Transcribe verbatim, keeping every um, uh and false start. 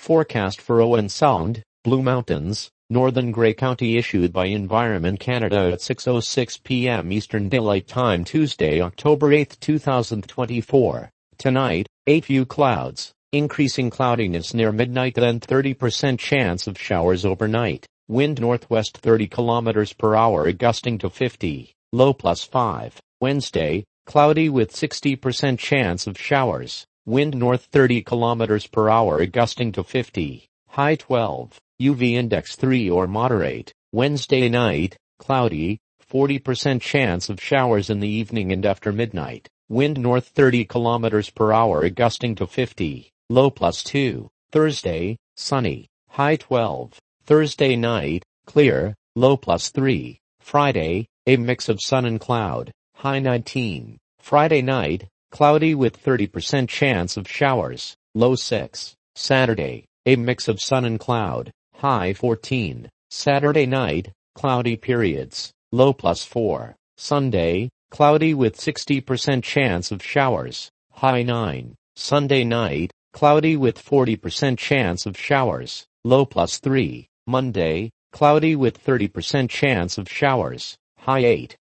Forecast for Owen Sound, Blue Mountains, Northern Grey County issued by Environment Canada at six oh six p m Eastern Daylight Time Tuesday, October eighth, two thousand twenty-four. Tonight, A few clouds, increasing cloudiness near midnight, then thirty percent chance of showers overnight. Wind northwest thirty kilometers per hour gusting to fifty, low plus five. Wednesday, cloudy with sixty percent chance of showers. Wind north thirty kilometers per hour gusting to fifty, high twelve. U V index three or moderate. Wednesday night, cloudy, forty percent chance of showers in the evening and after midnight. Wind north thirty kilometers per hour gusting to fifty, low plus two. Thursday, sunny, high twelve. Thursday night, clear, low plus three. Friday, a mix of sun and cloud, high nineteen. Friday night, cloudy with thirty percent chance of showers, low six. Saturday, a mix of sun and cloud, high fourteen. Saturday night, cloudy periods, low plus four. Sunday, cloudy with sixty percent chance of showers, high nine. Sunday night, cloudy with forty percent chance of showers, low plus three. Monday, cloudy with thirty percent chance of showers, high eight.